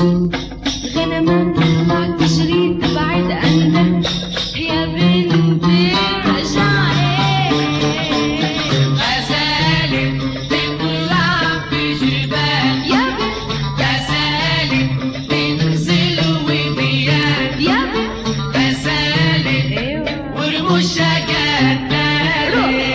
غنمة بعد جريت بعد عندك يا بنتي رجعي غزالة تطلع في جبال يا بنت غزالة تنزل وديان يا بنت غزالة ورموشها جدالة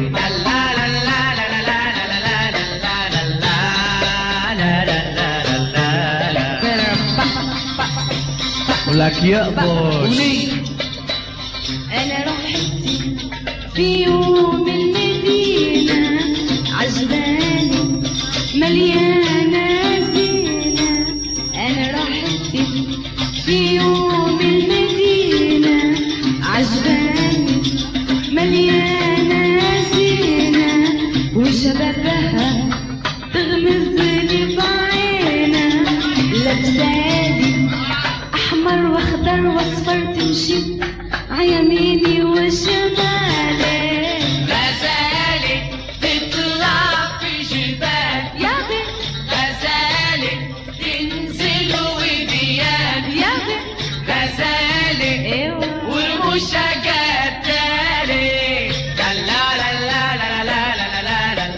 لك يقبش. أنا رحت في يوم المدينة عجباني مليانة زينة. أنا رحت في يوم المدينة عجباني مليانة زينة وشبابها تغمزلي بعينها لابسالي أحمر وأخضر وأصفر تمشي عيميني وشمالي. غزالة تطلع في جبال يا بنت غزالة تنزل وديان يا بنت غزالة ورموشها جدالة لا لا لا لا لا لا لا لا لا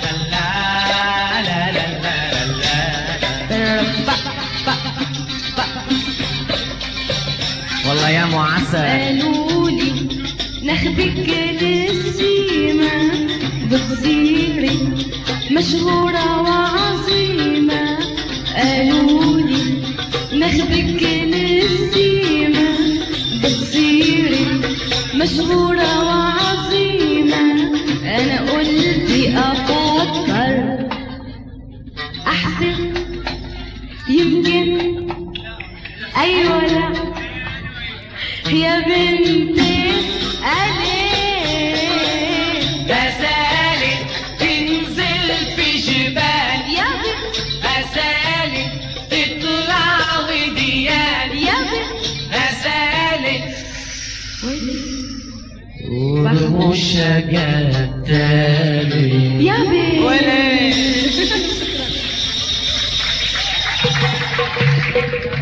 لا والله يا معسل. قالولي ناخدك للسيما بتصيري مشهورة وعظيمة. قالولي ناخدك للسيما بتصيري مشهورة وعظيمة. أنا قلت أفكر أحسن يمكن أيوة لا يا بنتي عليك غزالة تنزل في جبال يا بنت غزالة تطلع وديان يا بنت غزالة ورموشها جدالة يا بنت ولا